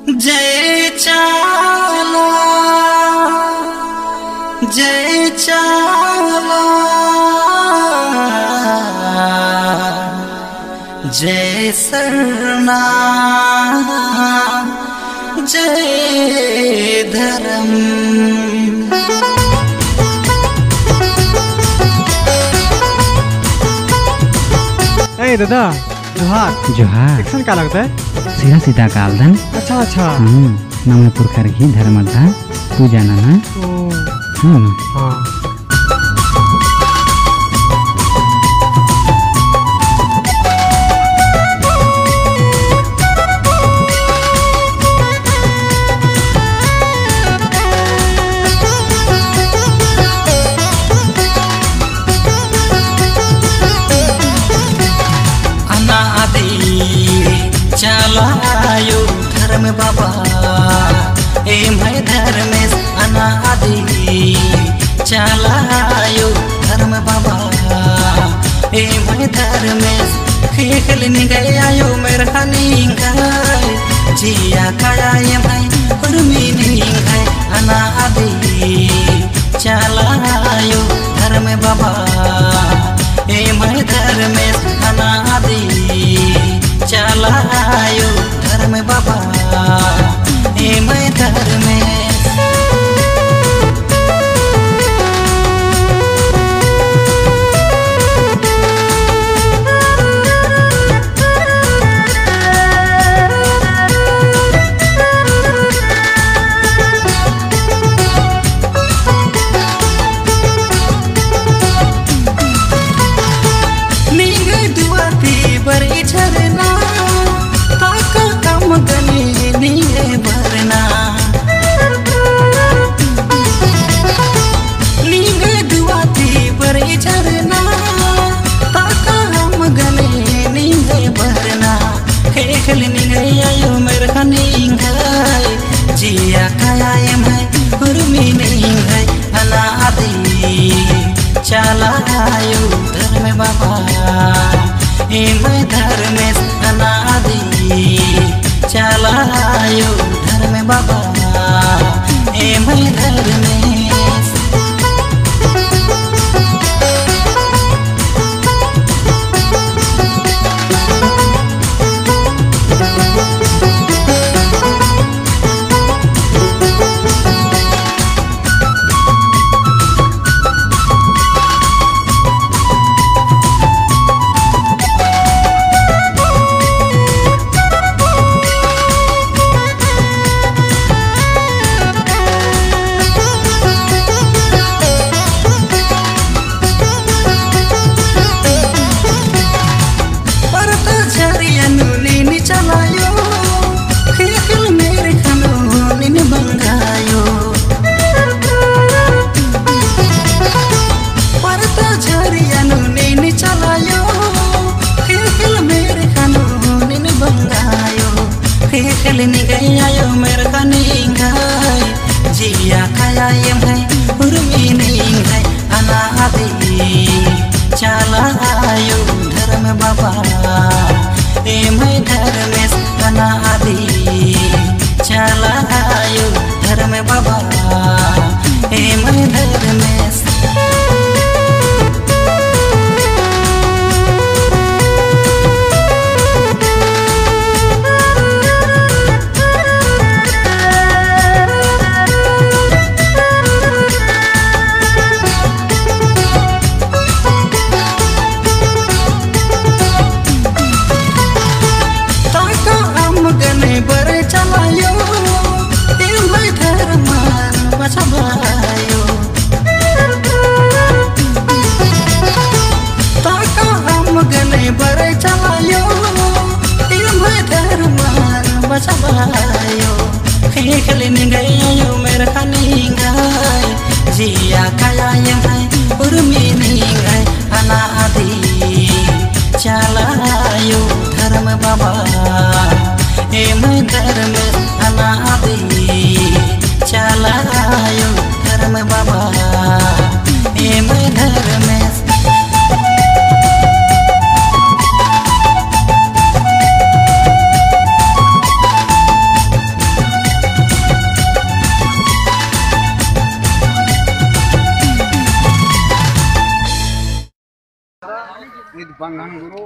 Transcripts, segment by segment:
जय चाला जय चाला जय सरना जय धर्म। दादा जोहार जोहार एक्शन का लगता है सीधा सीधा कालदन। अच्छा अच्छा नमः पुरखर ही धर्मदा तू जाना ना ना हाँ चलायो धर्म बाबा एम है धर्मेश अनादि चलायो धर्म बाबा एम है धर्मेश खेल निगयायो मेरा निगाय जिया काया एम है उर्मी निगाय अनादि चलायो धर्म बाबा एम है धर्मेश अनादि चलायो धर्म बाबा एम धर्मेश। जिया काया एम है उर्मी नहीं है अनादि चलायो धर्म बाबा एम धर्मेश अनादि चलायो धर्म बाबा एम धर्मेश। जिया काया एम है उर्मी नहीं है अनादि चलायो धर्म बाबा एम धर्मेश अनादि चलायो धर्म बाबा एम धर्मेश। खेल निगयायो मेरा निगाय जिया काया एम है उर्मी निगाय अनादि चलायो धर्म बाबा एम धर्मेश अनादि चलायो धर्म बाबा एम धर्मेश।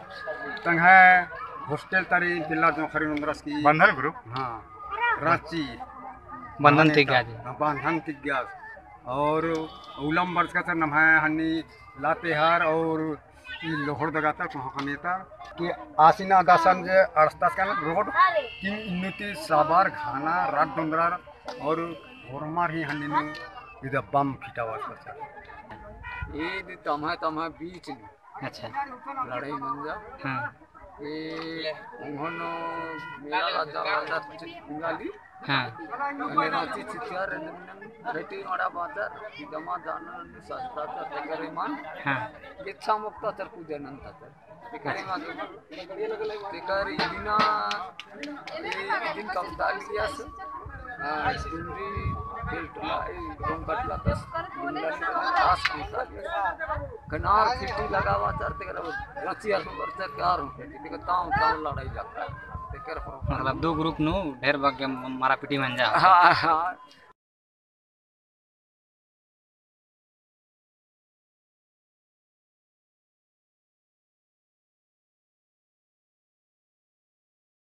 तंग है हॉस्टल तरी पिल्ला जो खरी नंदरस की बंधन ग्रुप हाँ रांची बंधन तिग्गा जी बंधन तिग्गा और उलम वर्ष का नाम है हनी लातेहार और लोहड़ दगाता कहाँ नेता कि आसीना दासन जे अड़स्तास का रोड कि इन्नति साबार खाना रात डोंगरार और होरमार ही हनी ने इधर बम फिटा हुआ था ये तम्हा बीच में अच्छा लड़ाई मंजा हाँ ये उन्होंने मेरा राजा राजा चिंगाली हाँ रांची चित्यार बेटी वाला बाजार जमा जाना सस्ता तर तेकरे मान हाँ इच्छा मुक्त तर पूजा नंतर तर तेकरे मान तेकरे बिना दिन कमदालियास दुंडी फिल्टला कटला तस आस कनार फिल्टी लगावा तर तेकरे रांची आस वर्षा कार तेकरे ताऊ लड़ाई लगता तेकर मतलब दो ग्रुप नो ढेर भाग्य मारा पिटी मंजा हाँ हाँ